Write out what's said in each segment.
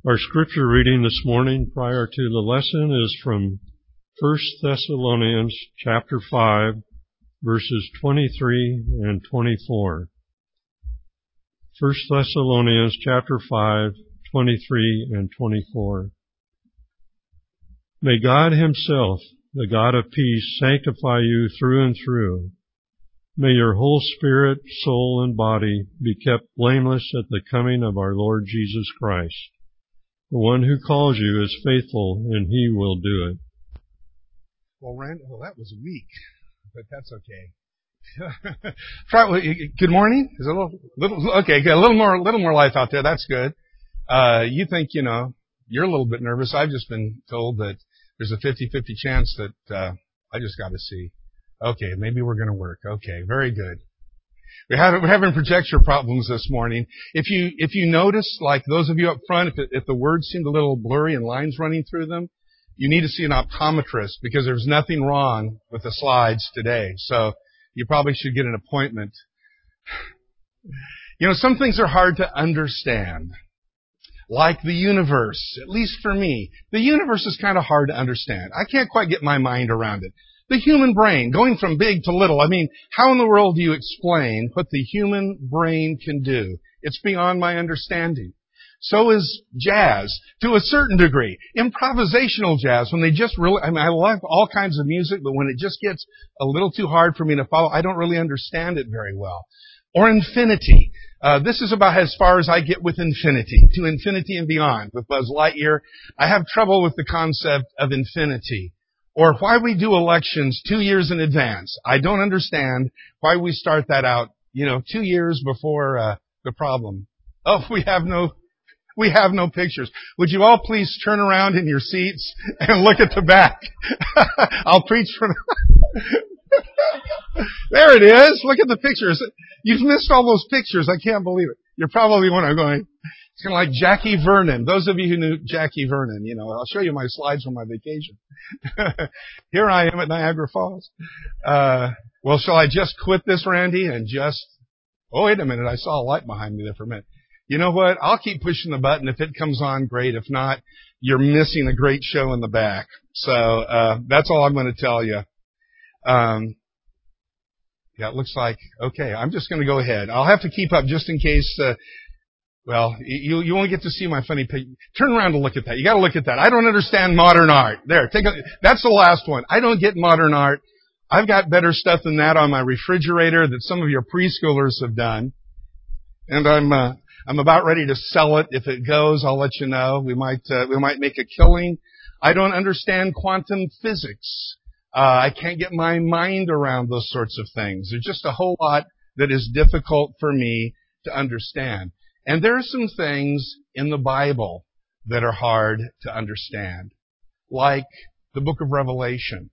Our scripture reading this morning prior to the lesson is from 1 Thessalonians chapter 5, verses 23 and 24. 1 Thessalonians chapter 5, 23 and 24. May God himself, the God of peace, sanctify you through and through. May your whole spirit, soul, and body be kept blameless at the coming of our Lord Jesus Christ. The one who calls you is faithful, and he will do it. Well, that was weak, but that's okay. Good morning. Is it a little okay? A little more life out there. That's good. You think you're a little bit nervous. I've just been told that there's a 50-50 chance that I just got to see. Okay, maybe we're going to work. Okay, very good. We're having projector problems this morning. If you notice, like those of you up front, if the words seem a little blurry and lines running through them, you need to see an optometrist because there's nothing wrong with the slides today. So you probably should get an appointment. Some things are hard to understand. Like the universe, at least for me. The universe is kind of hard to understand. I can't quite get my mind around it. The human brain, going from big to little. How in the world do you explain what the human brain can do? It's beyond my understanding. So is jazz, to a certain degree. Improvisational jazz, when they just really, I love all kinds of music, but when it just gets a little too hard for me to follow, I don't really understand it very well. Or infinity. This is about as far as I get with infinity, to infinity and beyond. With Buzz Lightyear, I have trouble with the concept of infinity. Or why we do elections 2 years in advance. I don't understand why we start that out, 2 years before the problem. Oh, we have no pictures. Would you all please turn around in your seats and look at the back? I'll preach from... There it is. Look at the pictures. You've missed all those pictures. I can't believe it. You're probably wondering, going, it's kind of like Jackie Vernon. Those of you who knew Jackie Vernon, I'll show you my slides from my vacation. Here I am at Niagara Falls. Well, shall I just quit this, Randy, and just... Oh, wait a minute. I saw a light behind me there for a minute. You know what? I'll keep pushing the button. If it comes on, great. If not, you're missing a great show in the back. So that's all I'm going to tell you. Yeah, it looks like, okay, I'm just going to go ahead. I'll have to keep up just in case, you won't get to see my funny picture. Turn around and look at that. You got to look at that. I don't understand modern art. There, that's the last one. I don't get modern art. I've got better stuff than that on my refrigerator that some of your preschoolers have done. And I'm about ready to sell it. If it goes, I'll let you know. We might make a killing. I don't understand quantum physics. I can't get my mind around those sorts of things. There's just a whole lot that is difficult for me to understand. And there are some things in the Bible that are hard to understand, like the book of Revelation.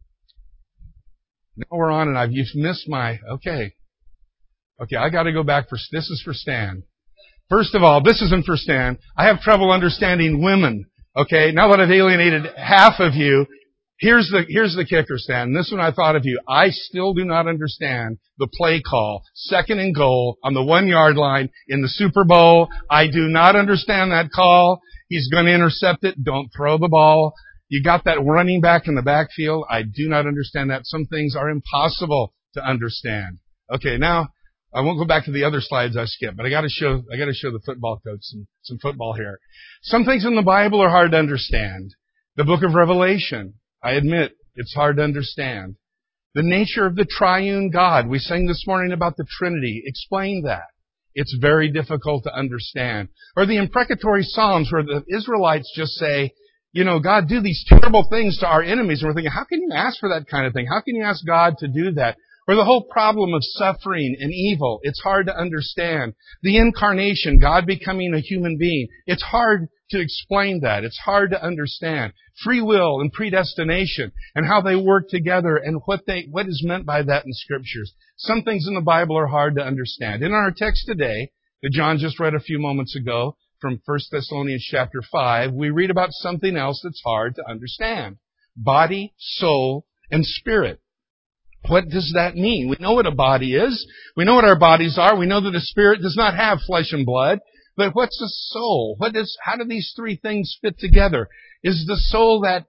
Now we're on, and you've missed my, okay, I got to go back this is for Stan. First of all, this isn't for Stan. I have trouble understanding women. Okay, now that I've alienated half of you, Here's the kicker, Stan. This one I thought of you. I still do not understand the play call. 2nd and goal on the 1-yard line in the Super Bowl. I do not understand that call. He's going to intercept it. Don't throw the ball. You got that running back in the backfield. I do not understand that. Some things are impossible to understand. Okay, now I won't go back to the other slides I skipped, but I got to show the football coach some football here. Some things in the Bible are hard to understand. The book of Revelation. I admit, it's hard to understand. The nature of the triune God. We sang this morning about the Trinity. Explain that. It's very difficult to understand. Or the imprecatory Psalms where the Israelites just say, God, do these terrible things to our enemies. And we're thinking, how can you ask for that kind of thing? How can you ask God to do that? Or the whole problem of suffering and evil. It's hard to understand. The incarnation, God becoming a human being. It's hard to explain that. It's hard to understand. Free will and predestination and how they work together and what is meant by that in Scriptures. Some things in the Bible are hard to understand. In our text today, that John just read a few moments ago from 1 Thessalonians chapter 5, we read about something else that's hard to understand. Body, soul, and spirit. What does that mean? We know what a body is. We know what our bodies are. We know that a spirit does not have flesh and blood. But what's the soul? How do these three things fit together? Is the soul that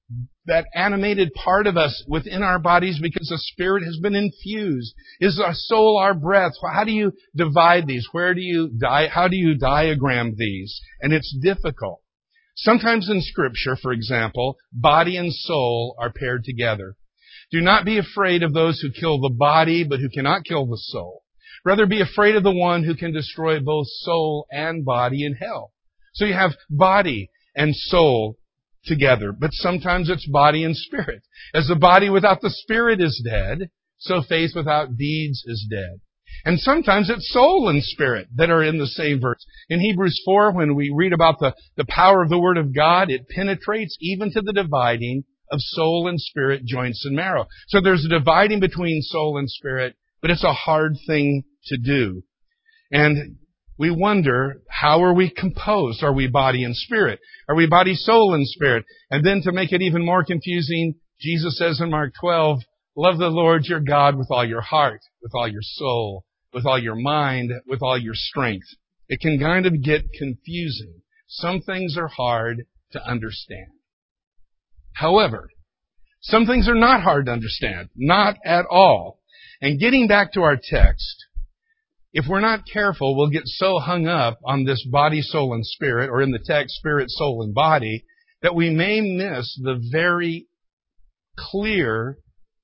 animated part of us within our bodies because the Spirit has been infused? Is our soul our breath? How do you divide these? How do you diagram these? And it's difficult. Sometimes in Scripture, for example, body and soul are paired together. Do not be afraid of those who kill the body, but who cannot kill the soul. Rather be afraid of the one who can destroy both soul and body in hell. So you have body and soul together, but sometimes it's body and spirit. As the body without the spirit is dead, so faith without deeds is dead. And sometimes it's soul and spirit that are in the same verse. In Hebrews 4, when we read about the power of the Word of God, it penetrates even to the dividing of soul and spirit, joints and marrow. So there's a dividing between soul and spirit, but it's a hard thing to do. And we wonder, how are we composed? Are we body and spirit? Are we body, soul, and spirit? And then to make it even more confusing, Jesus says in Mark 12, love the Lord your God with all your heart, with all your soul, with all your mind, with all your strength. It can kind of get confusing. Some things are hard to understand. However, some things are not hard to understand. Not at all. And getting back to our text, if we're not careful, we'll get so hung up on this body, soul, and spirit, or in the text, spirit, soul, and body, that we may miss the very clear,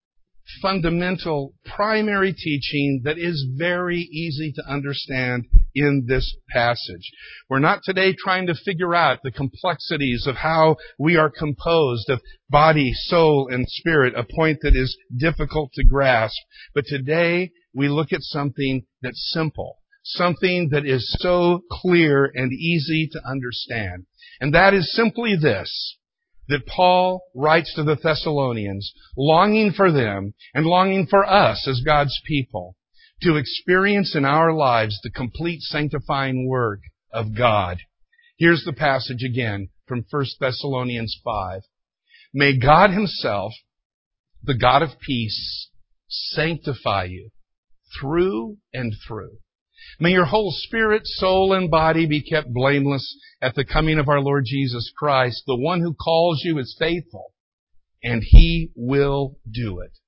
fundamental, primary teaching that is very easy to understand in this passage. We're not today trying to figure out the complexities of how we are composed of body, soul, and spirit, a point that is difficult to grasp. But today, we look at something that's simple, something that is so clear and easy to understand. And that is simply this, that Paul writes to the Thessalonians, longing for them and longing for us as God's people to experience in our lives the complete sanctifying work of God. Here's the passage again from 1 Thessalonians 5. May God Himself, the God of peace, sanctify you through and through. May your whole spirit, soul, and body be kept blameless at the coming of our Lord Jesus Christ. The one who calls you is faithful, and He will do it.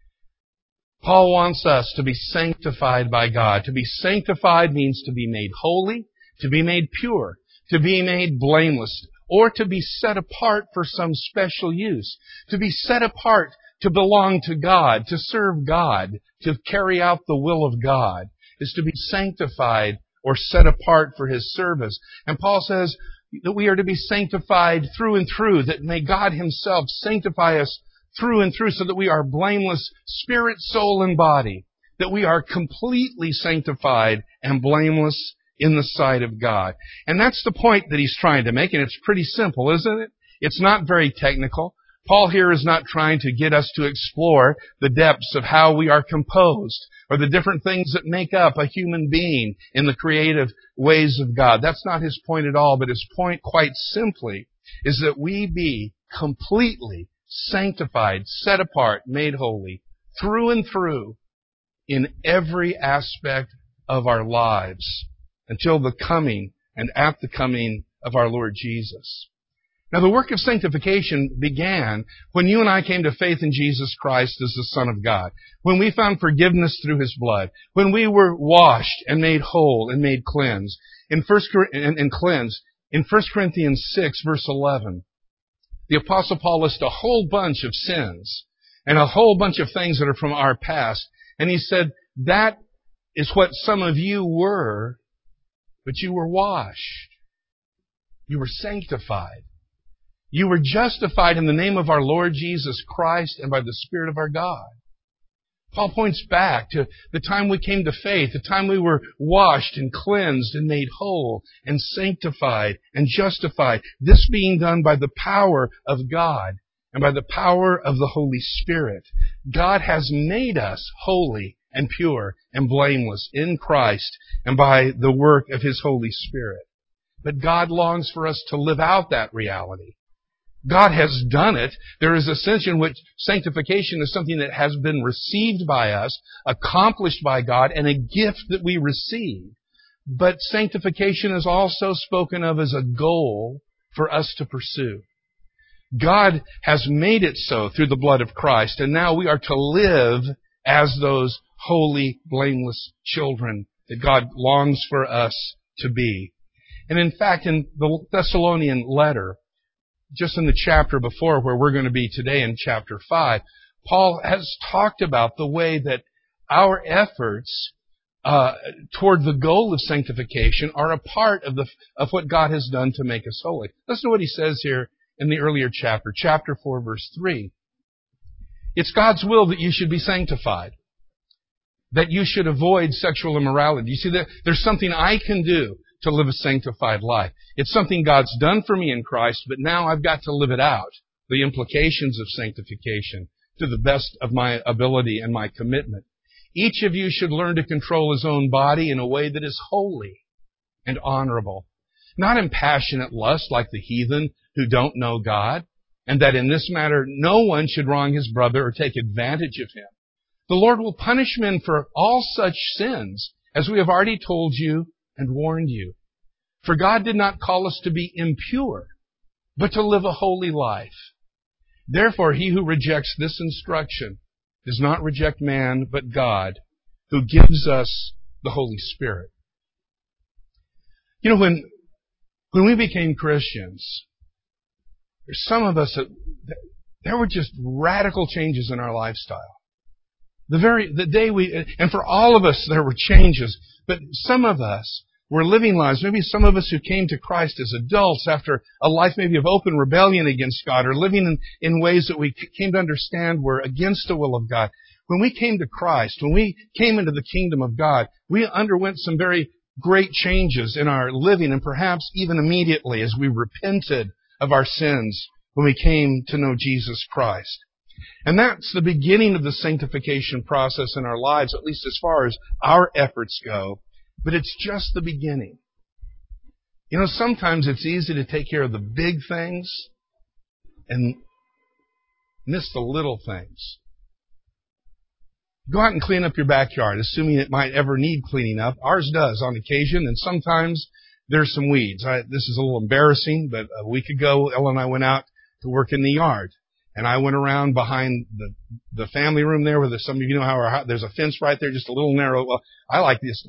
Paul wants us to be sanctified by God. To be sanctified means to be made holy, to be made pure, to be made blameless, or to be set apart for some special use. To be set apart to belong to God, to serve God, to carry out the will of God, is to be sanctified or set apart for His service. And Paul says that we are to be sanctified through and through, that may God Himself sanctify us through and through so that we are blameless, spirit, soul, and body, that we are completely sanctified and blameless in the sight of God. And that's the point that he's trying to make, and it's pretty simple, isn't it? It's not very technical. Paul here is not trying to get us to explore the depths of how we are composed or the different things that make up a human being in the creative ways of God. That's not his point at all, but his point quite simply is that we be completely sanctified, set apart, made holy, through and through in every aspect of our lives until the coming and at the coming of our Lord Jesus. Now, the work of sanctification began when you and I came to faith in Jesus Christ as the Son of God, when we found forgiveness through His blood, when we were washed and made whole and made cleansed. In 1 Corinthians 6, verse 11, the Apostle Paul lists a whole bunch of sins and a whole bunch of things that are from our past. And he said, that is what some of you were, but you were washed. You were sanctified. You were justified in the name of our Lord Jesus Christ and by the Spirit of our God. Paul points back to the time we came to faith, the time we were washed and cleansed and made whole and sanctified and justified. This being done by the power of God and by the power of the Holy Spirit. God has made us holy and pure and blameless in Christ and by the work of His Holy Spirit. But God longs for us to live out that reality. God has done it. There is a sense in which sanctification is something that has been received by us, accomplished by God, and a gift that we receive. But sanctification is also spoken of as a goal for us to pursue. God has made it so through the blood of Christ, and now we are to live as those holy, blameless children that God longs for us to be. And in fact, in the Thessalonian letter, just in the chapter before where we're going to be today in chapter 5, Paul has talked about the way that our efforts toward the goal of sanctification are a part of what God has done to make us holy. Listen to what he says here in the earlier chapter, chapter 4, verse 3. It's God's will that you should be sanctified, that you should avoid sexual immorality. You see, there's something I can do to live a sanctified life. It's something God's done for me in Christ, but now I've got to live it out, the implications of sanctification, to the best of my ability and my commitment. Each of you should learn to control his own body in a way that is holy and honorable, not in passionate lust like the heathen who don't know God, and that in this matter no one should wrong his brother or take advantage of him. The Lord will punish men for all such sins, as we have already told you and warned you. For God did not call us to be impure, but to live a holy life. Therefore, he who rejects this instruction does not reject man, but God, who gives us the Holy Spirit. You know, when we became Christians, there's some of us that there were just radical changes in our lifestyle. The day and for all of us there were changes, but some of us were living lives, maybe some of us who came to Christ as adults after a life maybe of open rebellion against God, or living in ways that we came to understand were against the will of God. When we came to Christ, when we came into the kingdom of God, we underwent some very great changes in our living, and perhaps even immediately as we repented of our sins when we came to know Jesus Christ. And that's the beginning of the sanctification process in our lives, at least as far as our efforts go. But it's just the beginning. You know, sometimes it's easy to take care of the big things and miss the little things. Go out and clean up your backyard, assuming it might ever need cleaning up. Ours does on occasion, and sometimes there's some weeds. This is a little embarrassing, but a week ago, Ella and I went out to work in the yard. And I went around behind the family room there where some of you know how there's a fence right there, just a little narrow. Well, I like this,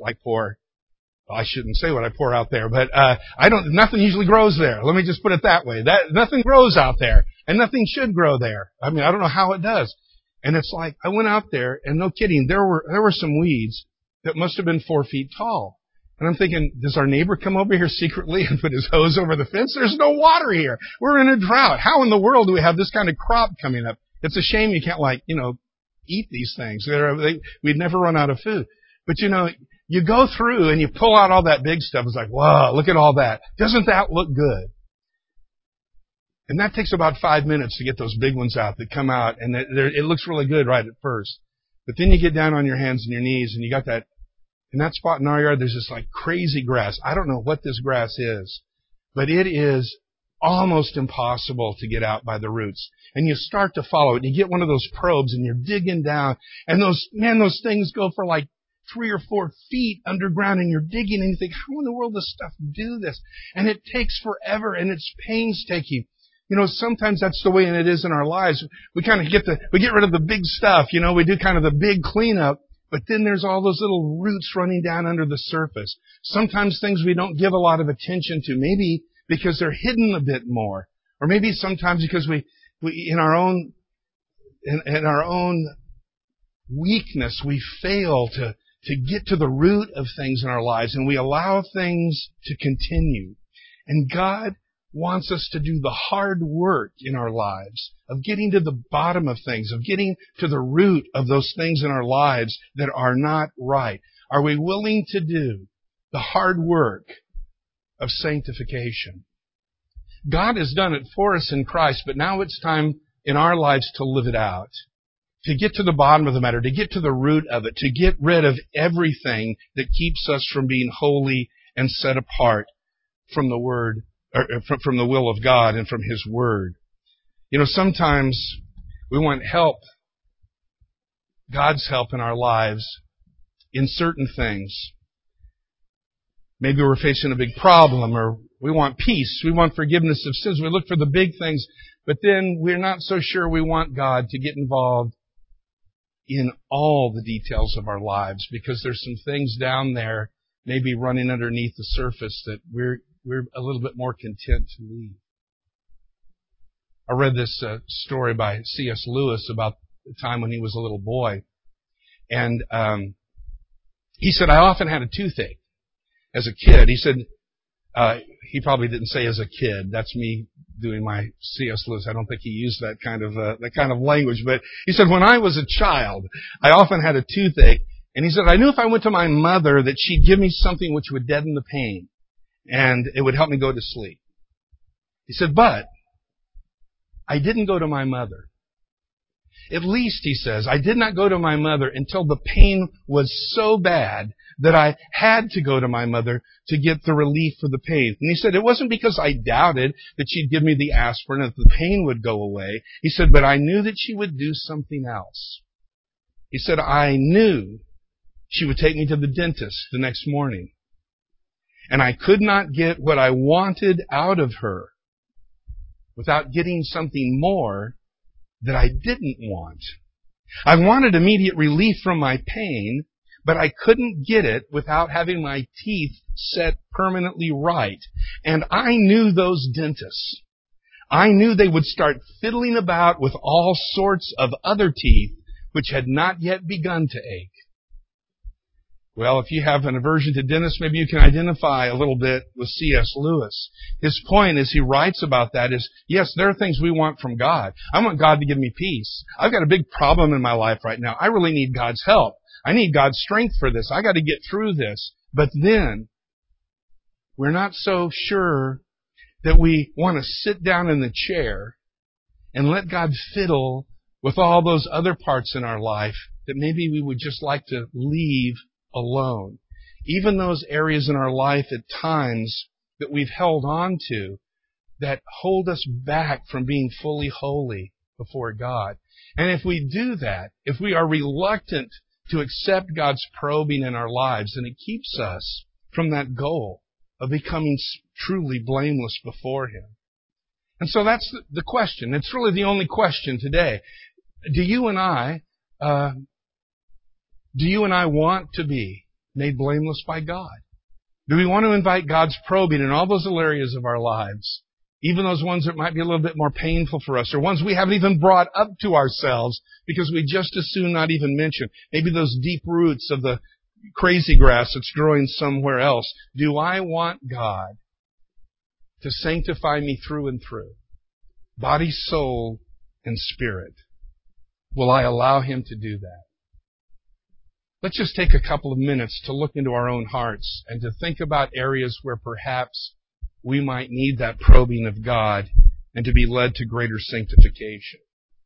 I shouldn't say what I pour out there, but nothing usually grows there. Let me just put it that way. Nothing grows out there, and nothing should grow there. I mean, I don't know how it does. And it's like, I went out there, and no kidding, there were some weeds that must have been 4 feet tall. And I'm thinking, does our neighbor come over here secretly and put his hose over the fence? There's no water here. We're in a drought. How in the world do we have this kind of crop coming up? It's a shame you can't eat these things. We'd never run out of food. But you go through and you pull out all that big stuff. It's like, wow, look at all that. Doesn't that look good? And that takes about 5 minutes to get those big ones out that come out. And it looks really good right at first. But then you get down on your hands and your knees and you got that. In that spot in our yard, there's this crazy grass. I don't know what this grass is, but it is almost impossible to get out by the roots. And you start to follow it. You get one of those probes and you're digging down. And those things go for 3 or 4 feet underground, and you're digging and you think, how in the world does stuff do this? And it takes forever and it's painstaking. Sometimes that's the way it is in our lives. We kind of we get rid of the big stuff. We do kind of the big cleanup. But then there's all those little roots running down under the surface. Sometimes things we don't give a lot of attention to, maybe because they're hidden a bit more, or maybe sometimes because we in our own weakness we fail to get to the root of things in our lives, and we allow things to continue. And God wants us to do the hard work in our lives of getting to the bottom of things, of getting to the root of those things in our lives that are not right. Are we willing to do the hard work of sanctification? God has done it for us in Christ, but now it's time in our lives to live it out, to get to the bottom of the matter, to get to the root of it, to get rid of everything that keeps us from being holy and set apart from the Word, or from the will of God and from His Word. Sometimes we want help, God's help in our lives in certain things. Maybe we're facing a big problem, or we want peace. We want forgiveness of sins. We look for the big things, but then we're not so sure we want God to get involved in all the details of our lives, because there's some things down there maybe running underneath the surface that we're a little bit more content to leave. I read this story by C.S. Lewis about the time when he was a little boy. And he said, I often had a toothache as a kid. He said, he probably didn't say as a kid. That's me doing my C.S. Lewis. I don't think he used that kind of language. But he said, when I was a child, I often had a toothache. And he said, I knew if I went to my mother that she'd give me something which would deaden the pain. And it would help me go to sleep. He said, but I didn't go to my mother. At least, he says, I did not go to my mother until the pain was so bad that I had to go to my mother to get the relief for the pain. And he said, it wasn't because I doubted that she'd give me the aspirin and that the pain would go away. He said, but I knew that she would do something else. He said, I knew she would take me to the dentist the next morning. And I could not get what I wanted out of her without getting something more that I didn't want. I wanted immediate relief from my pain, but I couldn't get it without having my teeth set permanently right. And I knew those dentists. I knew they would start fiddling about with all sorts of other teeth which had not yet begun to ache. Well, if you have an aversion to dentists, maybe you can identify a little bit with C.S. Lewis. His point as he writes about that is, yes, there are things we want from God. I want God to give me peace. I've got a big problem in my life right now. I really need God's help. I need God's strength for this. I got to get through this. But then, we're not so sure that we want to sit down in the chair and let God fiddle with all those other parts in our life that maybe we would just like to leave alone. Even those areas in our life at times that we've held on to that hold us back from being fully holy before God. And if we do that, if we are reluctant to accept God's probing in our lives, then it keeps us from that goal of becoming truly blameless before Him. And so that's the question. It's really the only question today. Do you and I want to be made blameless by God? Do we want to invite God's probing in all those little areas of our lives, even those ones that might be a little bit more painful for us, or ones we haven't even brought up to ourselves because we just as soon not even mention? Maybe those deep roots of the crazy grass that's growing somewhere else. Do I want God to sanctify me through and through, body, soul, and spirit? Will I allow Him to do that? Let's just take a couple of minutes to look into our own hearts and to think about areas where perhaps we might need that probing of God and to be led to greater sanctification.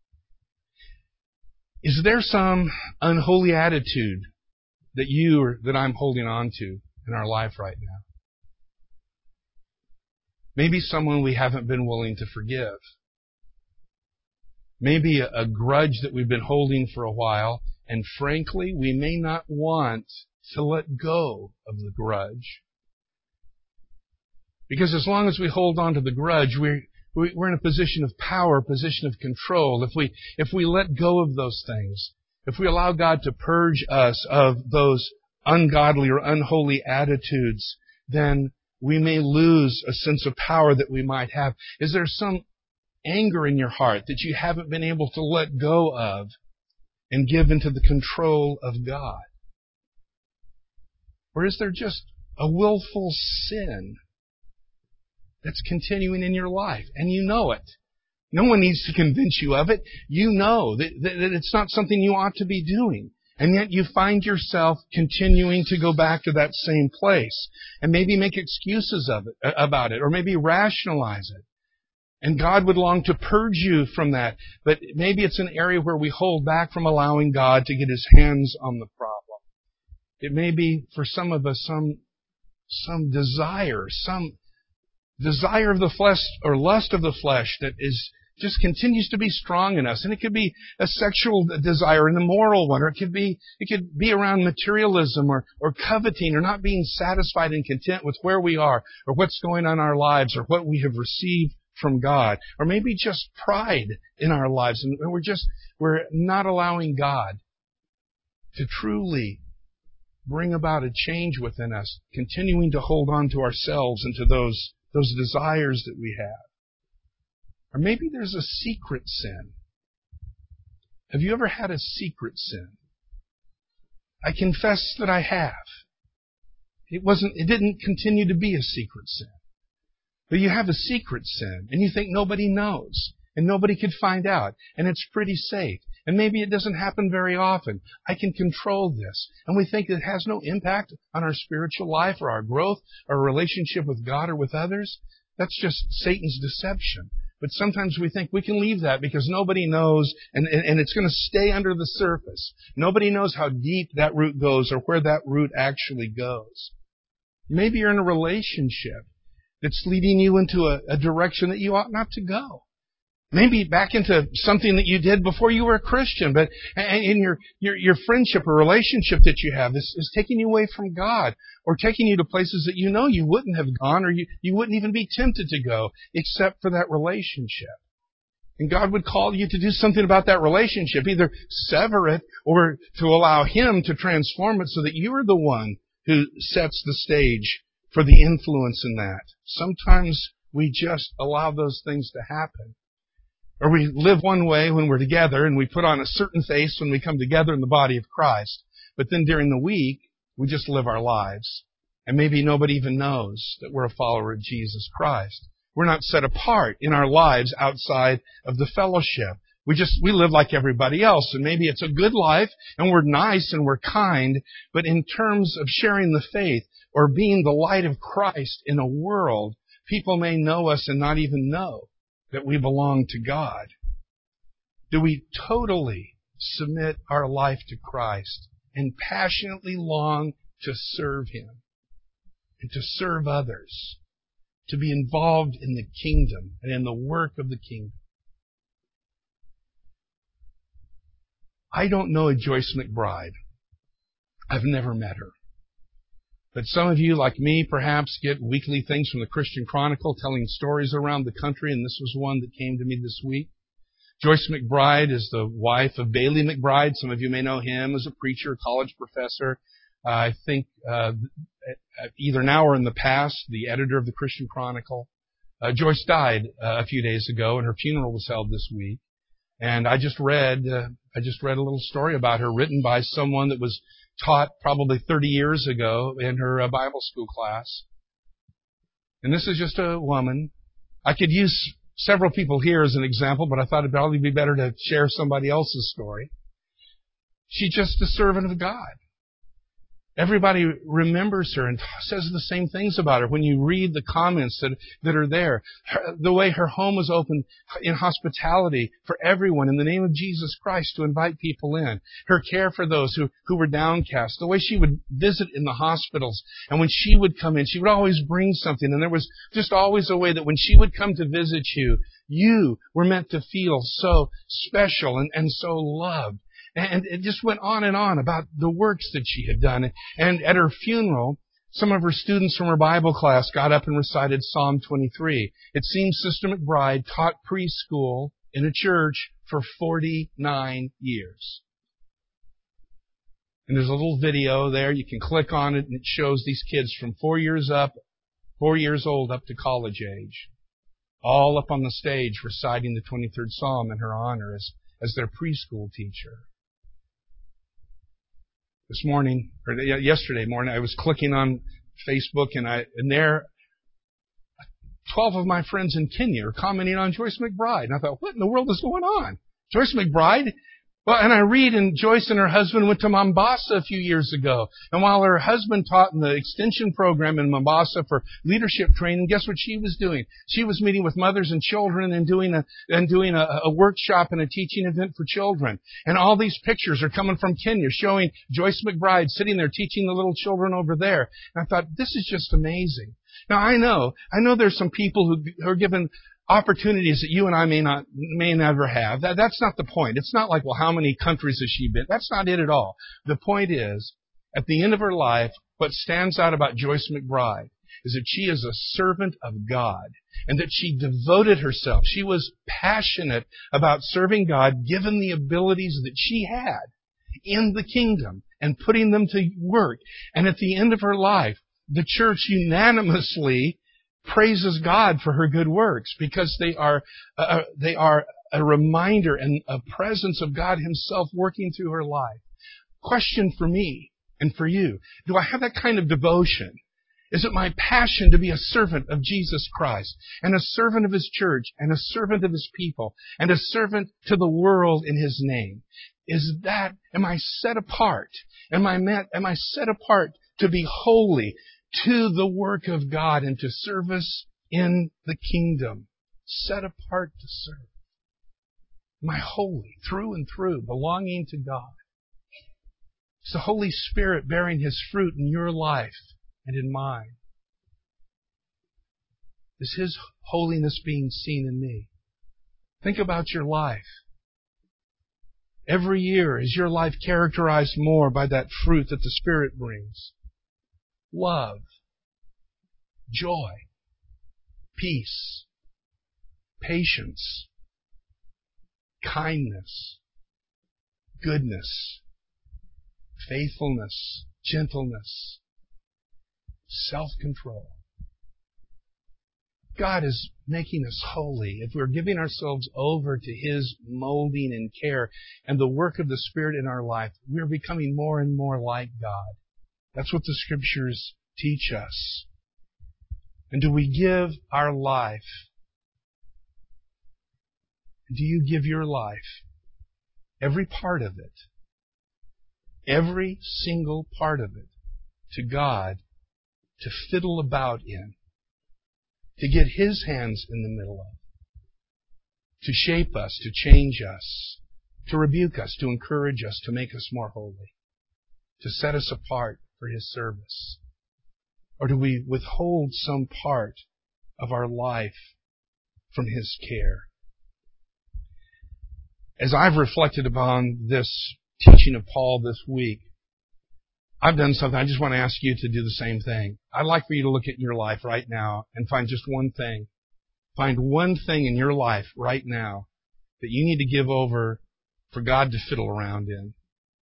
Is there some unholy attitude that you or that I'm holding on to in our life right now? Maybe someone we haven't been willing to forgive. Maybe a grudge that we've been holding for a while, and frankly, we may not want to let go of the grudge. Because as long as we hold on to the grudge, we're in a position of power, a position of control. If we let go of those things, if we allow God to purge us of those ungodly or unholy attitudes, then we may lose a sense of power that we might have. Is there some anger in your heart that you haven't been able to let go of and give into the control of God? Or is there just a willful sin that's continuing in your life, and you know it? No one needs to convince you of it. You know that it's not something you ought to be doing. And yet you find yourself continuing to go back to that same place and maybe make excuses about it, or maybe rationalize it. And God would long to purge you from that. But maybe it's an area where we hold back from allowing God to get His hands on the problem. It may be, for some of us, some desire of the flesh or lust of the flesh that is just continues to be strong in us. And it could be a sexual desire, an immoral one, or it could be around materialism or coveting or not being satisfied and content with where we are or what's going on in our lives or what we have received from God. Or maybe just pride in our lives, and we're not allowing God to truly bring about a change within us, continuing to hold on to ourselves and to those desires that we have. Or maybe there's a secret sin. Have you ever had a secret sin? I confess that I have. It didn't continue to be a secret sin. But you have a secret sin, and you think nobody knows, and nobody could find out, and it's pretty safe. And maybe it doesn't happen very often. I can control this. And we think it has no impact on our spiritual life or our growth or relationship with God or with others. That's just Satan's deception. But sometimes we think we can leave that because nobody knows, and it's going to stay under the surface. Nobody knows how deep that root goes or where that root actually goes. Maybe you're in a relationship that's leading you into a direction that you ought not to go. Maybe back into something that you did before you were a Christian, but in your friendship or relationship that you have is taking you away from God or taking you to places that you know you wouldn't have gone or you wouldn't even be tempted to go except for that relationship. And God would call you to do something about that relationship, either sever it or to allow Him to transform it so that you are the one who sets the stage for the influence in that. Sometimes we just allow those things to happen. Or we live one way when we're together and we put on a certain face when we come together in the body of Christ. But then during the week, we just live our lives. And maybe nobody even knows that we're a follower of Jesus Christ. We're not set apart in our lives outside of the fellowship. We live like everybody else. And maybe it's a good life and we're nice and we're kind. But in terms of sharing the faith or being the light of Christ in a world, people may know us and not even know that we belong to God. Do we totally submit our life to Christ and passionately long to serve Him and to serve others, to be involved in the kingdom and in the work of the kingdom? I don't know a Joyce McBride. I've never met her. But some of you, like me, perhaps get weekly things from the Christian Chronicle telling stories around the country, and this was one that came to me this week. Joyce McBride is the wife of Bailey McBride. Some of you may know him as a preacher, college professor. I think either now or in the past, the editor of the Christian Chronicle. Joyce died a few days ago, and her funeral was held this week. And I just read a little story about her written by someone that was taught probably 30 years ago in her Bible school class. And this is just a woman. I could use several people here as an example, but I thought it'd probably be better to share somebody else's story. She's just a servant of God. Everybody remembers her and says the same things about her. When you read the comments that are there, the way her home was open in hospitality for everyone in the name of Jesus Christ to invite people in. Her care for those who were downcast. The way she would visit in the hospitals. And when she would come in, she would always bring something. And there was just always a way that when she would come to visit you, you were meant to feel so special and so loved. And it just went on and on about the works that she had done. And at her funeral, some of her students from her Bible class got up and recited Psalm 23. It seems Sister McBride taught preschool in a church for 49 years. And there's a little video there. You can click on it, and it shows these kids from 4 years old up to college age, all up on the stage reciting the 23rd Psalm in her honor as their preschool teacher. Yesterday morning, I was clicking on Facebook, and there, 12 of my friends in Kenya are commenting on Joyce McBride. And I thought, what in the world is going on? Joyce McBride? Well, and I read, and Joyce and her husband went to Mombasa a few years ago. And while her husband taught in the extension program in Mombasa for leadership training, guess what she was doing? She was meeting with mothers and children and doing a workshop and a teaching event for children. And all these pictures are coming from Kenya showing Joyce McBride sitting there teaching the little children over there. And I thought, this is just amazing. Now, I know there's some people who are given opportunities that you and I may never have. That's not the point. It's not like, well, how many countries has she been? That's not it at all. The point is, at the end of her life, what stands out about Joyce McBride is that she is a servant of God and that she devoted herself. She was passionate about serving God given the abilities that she had in the kingdom and putting them to work. And at the end of her life, the church unanimously praises God for her good works because they are a reminder and a presence of God Himself working through her life. Question for me and for you, do I have that kind of devotion? Is it my passion to be a servant of Jesus Christ and a servant of His church and a servant of His people and a servant to the world in His name? Am I set apart? Am I set apart to be holy to the work of God and to service in the kingdom? Set apart to serve. Am I holy through and through, belonging to God? Is the Holy Spirit bearing His fruit in your life and in mine? Is His holiness being seen in me? Think about your life. Every year, is your life characterized more by that fruit that the Spirit brings? Love, joy, peace, patience, kindness, goodness, faithfulness, gentleness, self-control. God is making us holy if we're giving ourselves over to His molding and care and the work of the Spirit in our life. We're becoming more and more like God. That's what the Scriptures teach us. And do we give our life? Do you give your life, every part of it, every single part of it, to God to fiddle about in, to get His hands in the middle of, to shape us, to change us, to rebuke us, to encourage us, to make us more holy, to set us apart for His service? Or do we withhold some part of our life from His care? As I've reflected upon this teaching of Paul this week, I've done something. I just want to ask you to do the same thing. I'd like for you to look at your life right now and find just one thing. Find one thing in your life right now that you need to give over for God to fiddle around in.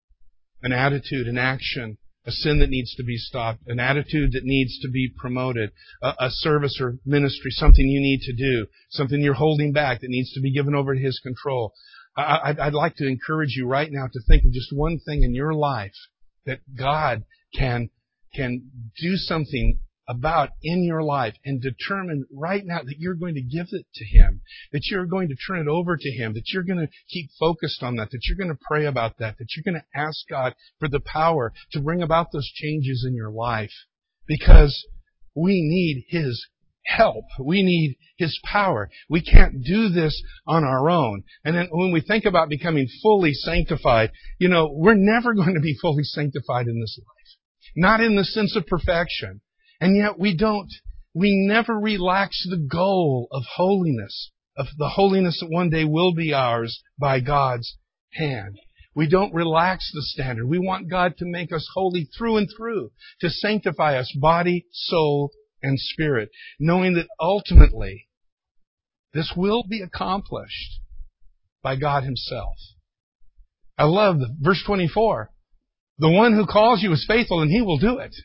An attitude, an action, a sin that needs to be stopped, an attitude that needs to be promoted, a service or ministry, something you need to do, something you're holding back that needs to be given over to His control. I'd like to encourage you right now to think of just one thing in your life that God can do something about in your life and determine right now that you're going to give it to Him, that you're going to turn it over to Him, that you're going to keep focused on that you're going to pray about that you're going to ask God for the power to bring about those changes in your life. Because we need His help. We need His power. We can't do this on our own. And then when we think about becoming fully sanctified, we're never going to be fully sanctified in this life. Not in the sense of perfection. And yet we never relax the goal of holiness, of the holiness that one day will be ours by God's hand. We don't relax the standard. We want God to make us holy through and through, to sanctify us body, soul, and spirit, knowing that ultimately this will be accomplished by God Himself. I love verse 24. The one who calls you is faithful and He will do it.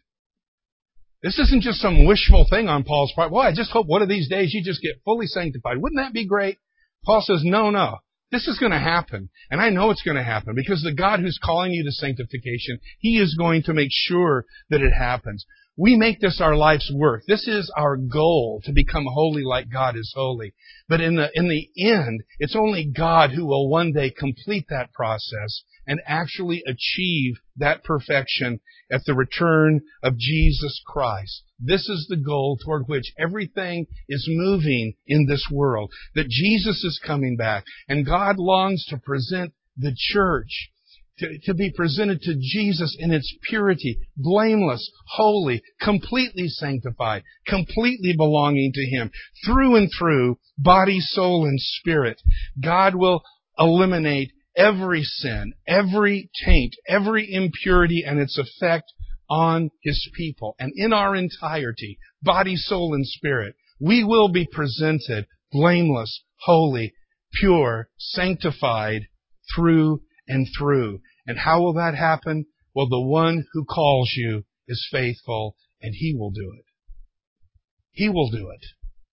This isn't just some wishful thing on Paul's part. Well, I just hope one of these days you just get fully sanctified. Wouldn't that be great? Paul says, no. This is going to happen. And I know it's going to happen because the God who's calling you to sanctification, He is going to make sure that it happens. We make this our life's work. This is our goal, to become holy like God is holy. But in the end, it's only God who will one day complete that process and actually achieve that perfection at the return of Jesus Christ. This is the goal toward which everything is moving in this world. That Jesus is coming back, and God longs to present the church to be presented to Jesus in its purity, blameless, holy, completely sanctified, completely belonging to Him, through and through, body, soul, and spirit. God will eliminate every sin, every taint, every impurity and its effect on His people. And in our entirety, body, soul, and spirit, we will be presented blameless, holy, pure, sanctified through and through. And how will that happen? Well, the one who calls you is faithful, and He will do it. He will do it.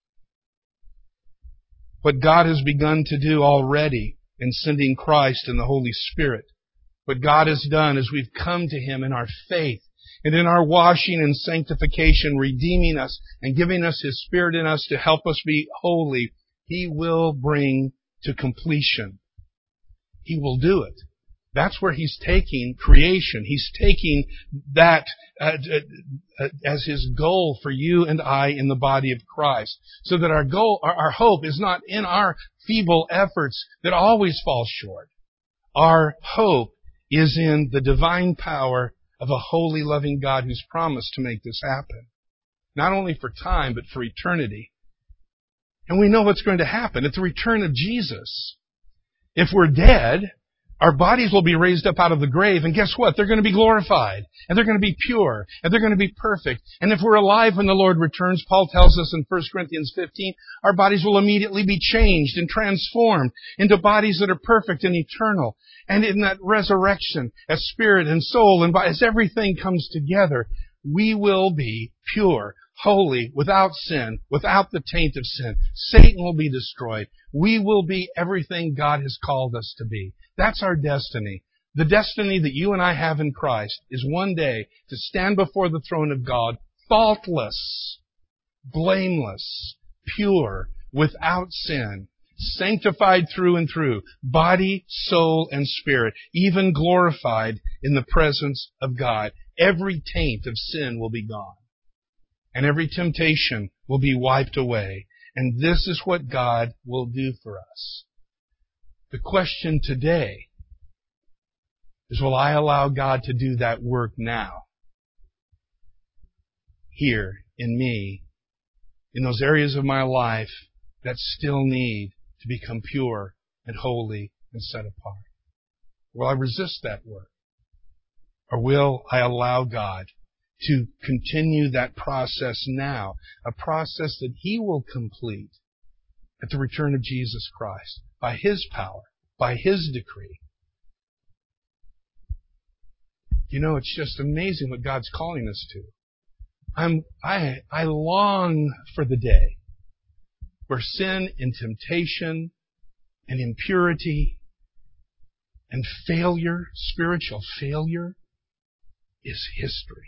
What God has begun to do already in sending Christ and the Holy Spirit, what God has done is we've come to Him in our faith and in our washing and sanctification, redeeming us and giving us His Spirit in us to help us be holy. He will bring to completion. He will do it. That's where He's taking creation. He's taking that as His goal for you and I in the body of Christ. So that our hope is not in our feeble efforts that always fall short. Our hope is in the divine power of a holy, loving God who's promised to make this happen. Not only for time, but for eternity. And we know what's going to happen at the return of Jesus. If we're dead, our bodies will be raised up out of the grave, and guess what? They're going to be glorified, and they're going to be pure, and they're going to be perfect. And if we're alive when the Lord returns, Paul tells us in 1 Corinthians 15, our bodies will immediately be changed and transformed into bodies that are perfect and eternal. And in that resurrection, as spirit and soul and body, as everything comes together, we will be pure, holy, without sin, without the taint of sin. Satan will be destroyed. We will be everything God has called us to be. That's our destiny. The destiny that you and I have in Christ is one day to stand before the throne of God, faultless, blameless, pure, without sin, sanctified through and through, body, soul, and spirit, even glorified in the presence of God. Every taint of sin will be gone, and every temptation will be wiped away. And this is what God will do for us. The question today is, will I allow God to do that work now? Here, in me, in those areas of my life that still need to become pure and holy and set apart? Will I resist that work? Or will I allow God to continue that process now, a process that He will complete at the return of Jesus Christ, by His power, by His decree? You know, it's just amazing what God's calling us to. I long for the day where sin and temptation and impurity and failure, spiritual failure, is history.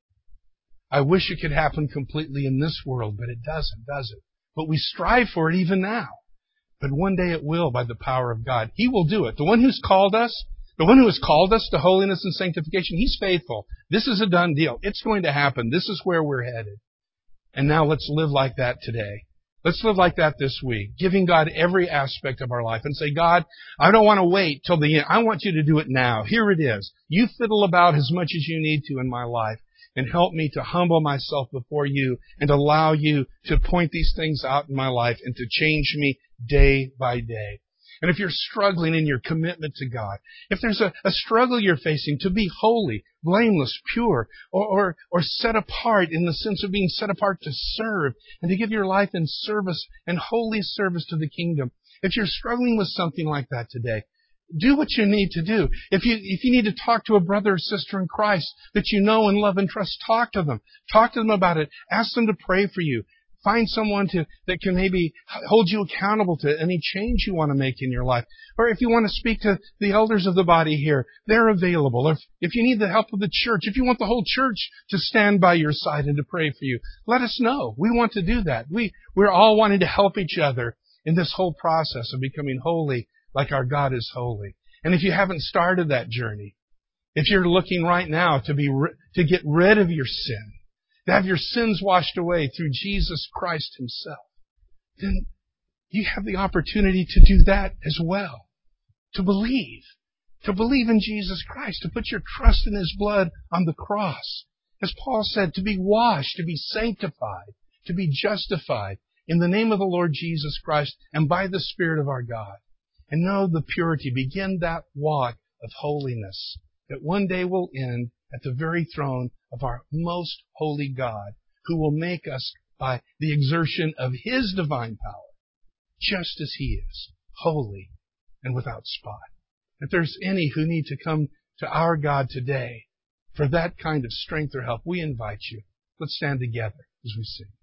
I wish it could happen completely in this world, but it doesn't, does it? But we strive for it even now. But one day it will by the power of God. He will do it. The one who's called us, to holiness and sanctification, He's faithful. This is a done deal. It's going to happen. This is where we're headed. And now let's live like that today. Let's live like that this week, giving God every aspect of our life and say, God, I don't want to wait till the end. I want you to do it now. Here it is. You fiddle about as much as you need to in my life. And help me to humble myself before You and allow You to point these things out in my life and to change me day by day. And if you're struggling in your commitment to God, if there's a struggle you're facing to be holy, blameless, pure, or set apart in the sense of being set apart to serve and to give your life in service and holy service to the kingdom, if you're struggling with something like that today, do what you need to do. If you need to talk to a brother or sister in Christ that you know and love and trust, talk to them. Talk to them about it. Ask them to pray for you. Find someone that can maybe hold you accountable to any change you want to make in your life. Or if you want to speak to the elders of the body here, they're available. If you need the help of the church, if you want the whole church to stand by your side and to pray for you, let us know. We want to do that. We're all wanting to help each other in this whole process of becoming holy like our God is holy. And if you haven't started that journey, if you're looking right now to get rid of your sin, to have your sins washed away through Jesus Christ Himself, then you have the opportunity to do that as well. To believe. to believe in Jesus Christ, to put your trust in His blood on the cross. As Paul said, to be washed, to be sanctified, to be justified in the name of the Lord Jesus Christ and by the Spirit of our God. And know the purity. Begin that walk of holiness that one day will end at the very throne of our most holy God, who will make us, by the exertion of His divine power, just as He is, holy and without spot. If there's any who need to come to our God today for that kind of strength or help, we invite you. Let's stand together as we sing.